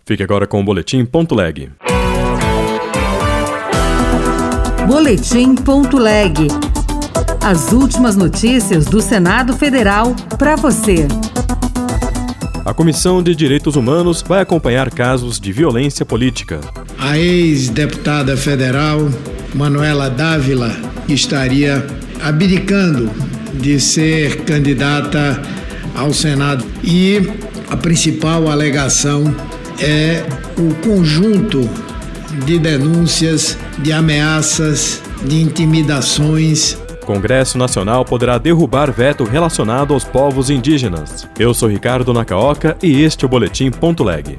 Fique agora com o Boletim.leg. Boletim.leg. As últimas notícias do Senado Federal para você. A Comissão de Direitos Humanos vai acompanhar casos de violência política. A ex-deputada federal Manuela Dávila estaria abdicando de ser candidata ao Senado e a principal alegação é o conjunto de denúncias, de ameaças, de intimidações. O Congresso Nacional poderá derrubar veto relacionado aos povos indígenas. Eu sou Ricardo Nakaoka e este é o Boletim.leg.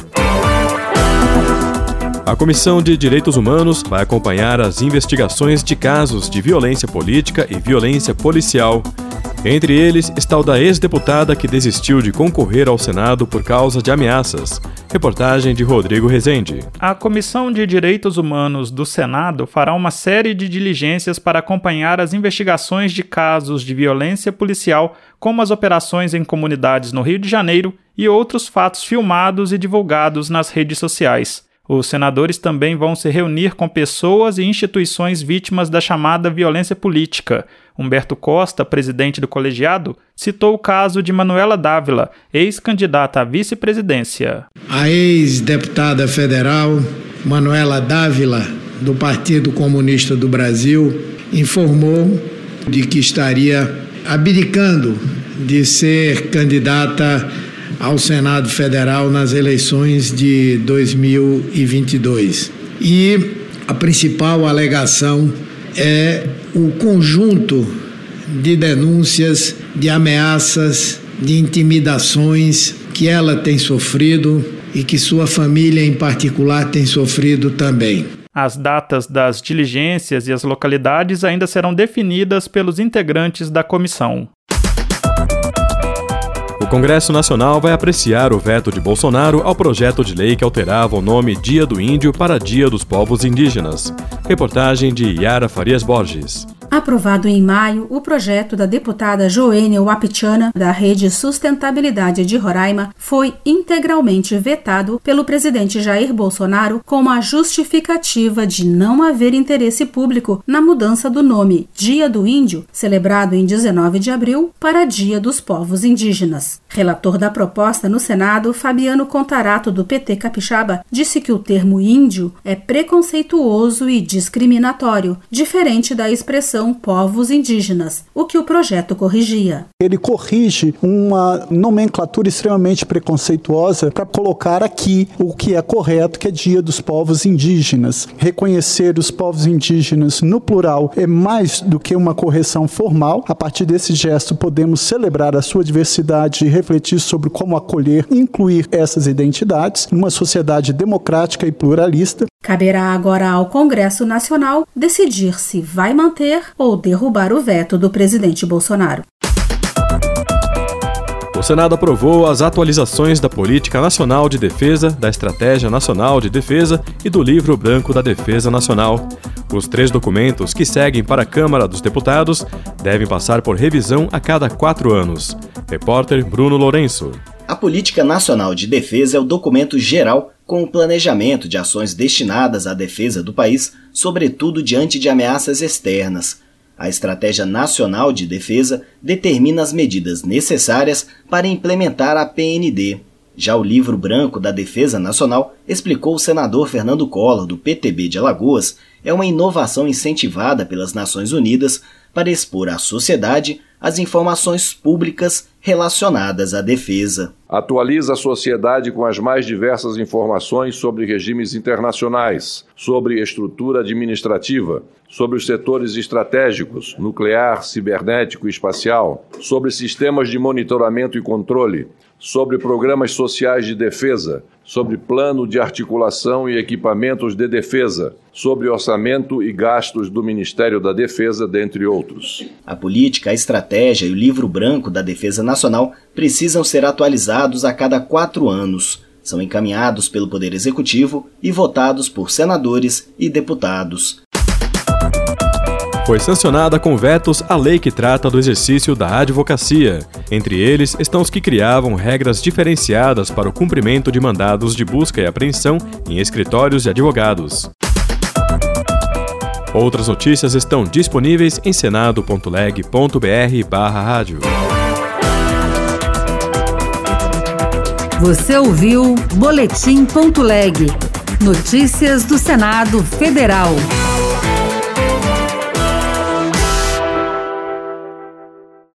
A Comissão de Direitos Humanos vai acompanhar as investigações de casos de violência política e violência policial. Entre eles está o da ex-deputada que desistiu de concorrer ao Senado por causa de ameaças. Reportagem de Rodrigo Rezende. A Comissão de Direitos Humanos do Senado fará uma série de diligências para acompanhar as investigações de casos de violência policial, como as operações em comunidades no Rio de Janeiro e outros fatos filmados e divulgados nas redes sociais. Os senadores também vão se reunir com pessoas e instituições vítimas da chamada violência política. Humberto Costa, presidente do colegiado, citou o caso de Manuela Dávila, ex-candidata à vice-presidência. A ex-deputada federal Manuela Dávila, do Partido Comunista do Brasil, informou de que estaria abdicando de ser candidata ao Senado Federal nas eleições de 2022. E a principal alegação é o conjunto de denúncias, de ameaças, de intimidações que ela tem sofrido e que sua família em particular tem sofrido também. As datas das diligências e as localidades ainda serão definidas pelos integrantes da comissão. O Congresso Nacional vai apreciar o veto de Bolsonaro ao projeto de lei que alterava o nome Dia do Índio para Dia dos Povos Indígenas. Reportagem de Yara Farias Borges. Aprovado em maio, o projeto da deputada Joênia Wapichana, da Rede Sustentabilidade de Roraima, foi integralmente vetado pelo presidente Jair Bolsonaro com a justificativa de não haver interesse público na mudança do nome Dia do Índio, celebrado em 19 de abril, para Dia dos Povos Indígenas. Relator da proposta no Senado, Fabiano Contarato, do PT Capixaba, disse que o termo índio é preconceituoso e discriminatório, diferente da expressão povos indígenas, o que o projeto corrigia. Ele corrige uma nomenclatura extremamente preconceituosa para colocar aqui o que é correto, que é Dia dos Povos Indígenas. Reconhecer os povos indígenas no plural é mais do que uma correção formal. A partir desse gesto, podemos celebrar a sua diversidade e refletir sobre como acolher e incluir essas identidades numa sociedade democrática e pluralista. Caberá agora ao Congresso Nacional decidir se vai manter ou derrubar o veto do presidente Bolsonaro. O Senado aprovou as atualizações da Política Nacional de Defesa, da Estratégia Nacional de Defesa e do Livro Branco da Defesa Nacional. Os 3 documentos que seguem para a Câmara dos Deputados devem passar por revisão a cada 4 anos. Repórter Bruno Lourenço. A Política Nacional de Defesa é o documento geral com o planejamento de ações destinadas à defesa do país, sobretudo diante de ameaças externas. A Estratégia Nacional de Defesa determina as medidas necessárias para implementar a PND. Já o Livro Branco da Defesa Nacional, explicou o senador Fernando Collor, do PTB de Alagoas, é uma inovação incentivada pelas Nações Unidas para expor à sociedade as informações públicas relacionadas à defesa. Atualiza a sociedade com as mais diversas informações sobre regimes internacionais, sobre estrutura administrativa, sobre os setores estratégicos, nuclear, cibernético e espacial, sobre sistemas de monitoramento e controle, sobre programas sociais de defesa, sobre plano de articulação e equipamentos de defesa, sobre orçamento e gastos do Ministério da Defesa, dentre outros. A política, a estratégia e o Livro Branco da Defesa Nacional precisam ser atualizados a cada 4 anos. São encaminhados pelo Poder Executivo e votados por senadores e deputados. Foi sancionada com vetos a lei que trata do exercício da advocacia. Entre eles estão os que criavam regras diferenciadas para o cumprimento de mandados de busca e apreensão em escritórios de advogados. Outras notícias estão disponíveis em senado.leg.br/rádio. Você ouviu Boletim.leg. Notícias do Senado Federal.